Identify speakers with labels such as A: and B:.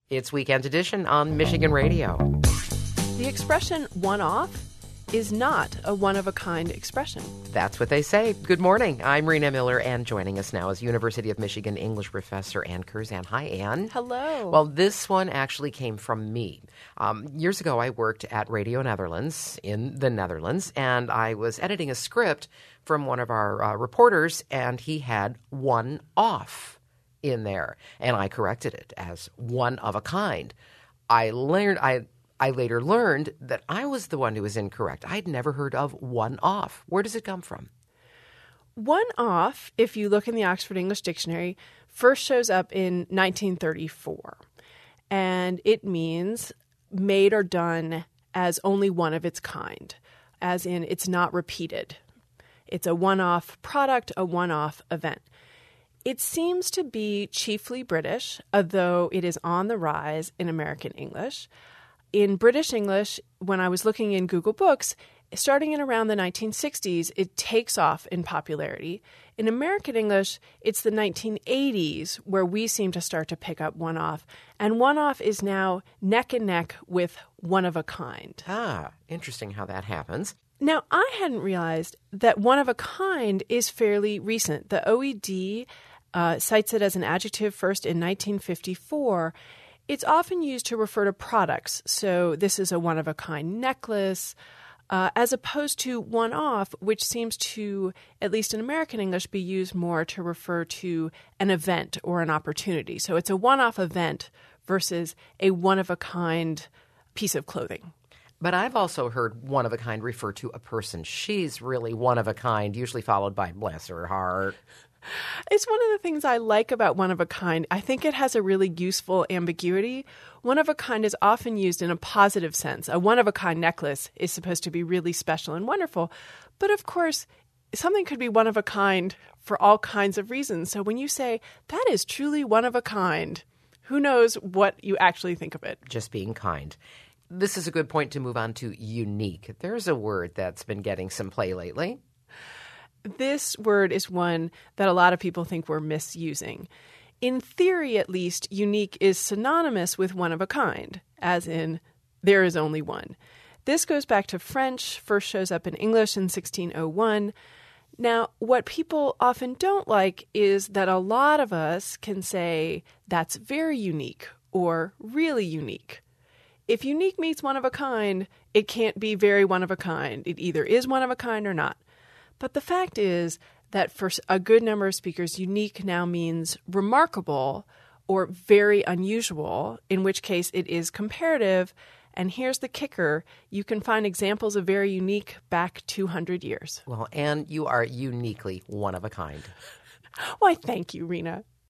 A: It's Weekend Edition on Michigan Radio.
B: The expression one-off is not a one-of-a-kind expression.
A: That's what they say. Good morning. I'm Rena Miller, and joining us now is University of Michigan English professor Ann Curzan. Hi, Ann.
B: Hello.
A: Well, this one actually came from me. Years ago, I worked at Radio Netherlands in the Netherlands, and I was editing a script from one of our reporters, and he had one off in there, and I corrected it as one of a kind. I later learned that I was the one who was incorrect. I'd never heard of one-off. Where does it come from?
B: One-off, if you look in the Oxford English Dictionary, first shows up in 1934. And it means made or done as only one of its kind, as in it's not repeated. It's a one-off product, a one-off event. It seems to be chiefly British, although it is on the rise in American English. In British English, when I was looking in Google Books, starting in around the 1960s, it takes off in popularity. In American English, it's the 1980s where we seem to start to pick up one-off. And one-off is now neck and neck with one-of-a-kind.
A: Ah, interesting how that happens.
B: Now, I hadn't realized that one-of-a-kind is fairly recent. The OED cites it as an adjective first in 1954. It's often used to refer to products. So this is a one-of-a-kind necklace, as opposed to one-off, which seems to, at least in American English, be used more to refer to an event or an opportunity. So it's a one-off event versus a one-of-a-kind piece of clothing.
A: But I've also heard one-of-a-kind refer to a person. She's really one-of-a-kind, usually followed by bless her heart.
B: It's one of the things I like about one-of-a-kind. I think it has a really useful ambiguity. One-of-a-kind is often used in a positive sense. A one-of-a-kind necklace is supposed to be really special and wonderful. But of course, something could be one-of-a-kind for all kinds of reasons. So when you say, that is truly one-of-a-kind, who knows what you actually think of it?
A: Just being kind. This is a good point to move on to unique. There's a word that's been getting some play lately.
B: This word is one that a lot of people think we're misusing. In theory, at least, unique is synonymous with one of a kind, as in there is only one. This goes back to French, first shows up in English in 1601. Now, what people often don't like is that a lot of us can say that's very unique or really unique. If unique means one of a kind, it can't be very one of a kind. It either is one of a kind or not. But the fact is that for a good number of speakers, unique now means remarkable or very unusual, in which case it is comparative. And here's the kicker. You can find examples of very unique back 200 years.
A: Well, and you are uniquely one of a kind.
B: Why, thank you, Rena.